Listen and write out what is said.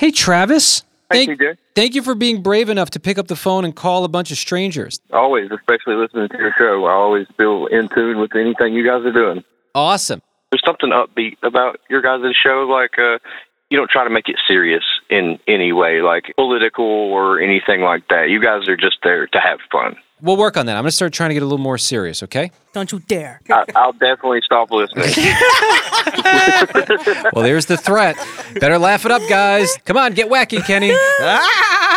Hey, Travis. Hey, TJ. Thank you for being brave enough to pick up the phone and call a bunch of strangers. Always, especially listening to your show. I always feel in tune with anything you guys are doing. Awesome. There's something upbeat about your guys' show, like you don't try to make it serious in any way, like political or anything like that. You guys are just there to have fun. We'll work on that. I'm going to start trying to get a little more serious, okay? Don't you dare. I'll definitely stop listening. Well, there's the threat. Better laugh it up, guys. Come on, get wacky, Kenny.